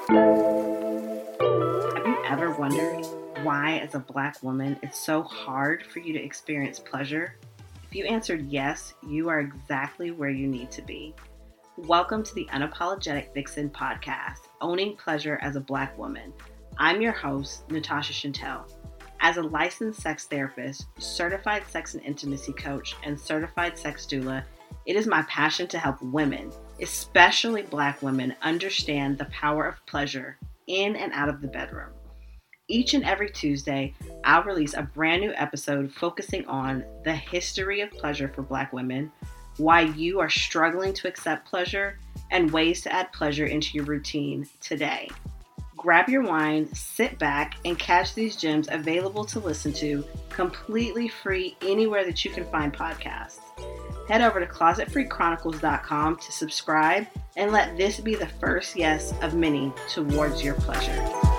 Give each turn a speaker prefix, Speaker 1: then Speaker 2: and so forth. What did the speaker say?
Speaker 1: Have you ever wondered why, as a Black woman, it's so hard for you to experience pleasure? If you answered yes, you are exactly where you need to be. Welcome to the Unapologetic Vixen podcast, Owning Pleasure as a Black Woman. I'm your host, Natasha Chantel. As a licensed sex therapist, certified sex and intimacy coach, and certified sex doula, it is my passion to help women, especially Black women, understand the power of pleasure in and out of the bedroom. Each and every Tuesday, I'll release a brand new episode focusing on the history of pleasure for Black women, why you are struggling to accept pleasure, and ways to add pleasure into your routine today. Grab your wine, sit back, and catch these gems available to listen to completely free anywhere that you can find podcasts. Head over to closetfreechronicles.com to subscribe and let this be the first yes of many towards your pleasure.